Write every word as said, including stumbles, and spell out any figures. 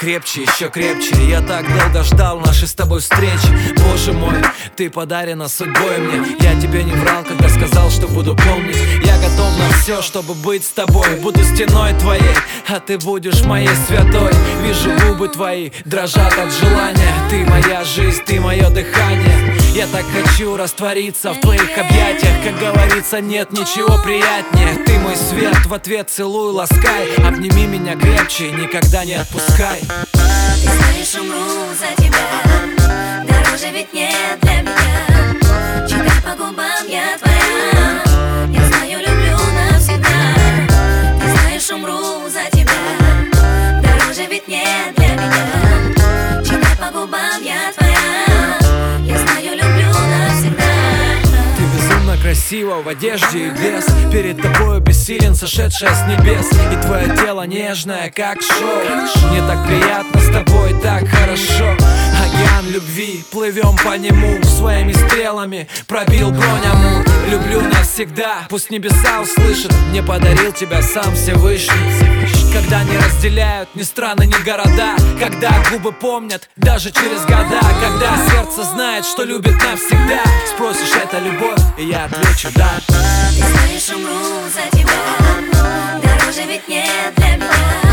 крепче, еще крепче. Я так долго ждал нашей с тобой встречи. Боже мой, ты подарена судьбой мне. Я тебе не врал, когда сказал, что буду помнить. Я готов на все, чтобы быть с тобой. Буду стеной твоей, а ты будешь моей святой. Вижу, губы твои дрожат от желания. Ты моя жизнь, ты мое дыхание. Я так хочу раствориться в твоих объятиях. Как говорится, нет ничего приятнее. Ты мой свет, в ответ целуй, ласкай. Обними меня крепче, никогда не отпускай. Ты знаешь, умру за тебя. Дороже ведь нет для меня. Читай по губам, я твоя. Я знаю, люблю навсегда. Ты знаешь, умру за тебя. Дороже ведь нет для меня. Читай по губам, я твоя. Я знаю, люблю навсегда. Ты безумно красива в одежде и без. Перед тобою бессилен, сошедшая с небес. И твое тело нежное, как шоу. Мне так приятно с тобой, так хорошо. Океан любви, плывем по нему. Своими стрелами пробил бронь Амур. Люблю навсегда, пусть небеса услышат. Мне подарил тебя сам Всевышний. Когда не разделяют ни страны, ни города. Когда губы помнят, даже через года. Когда сердце знает, что любит навсегда. Спросишь, это любовь, и я отвечу да. Ты знаешь, умру за тебя. Дороже ведь нет для меня.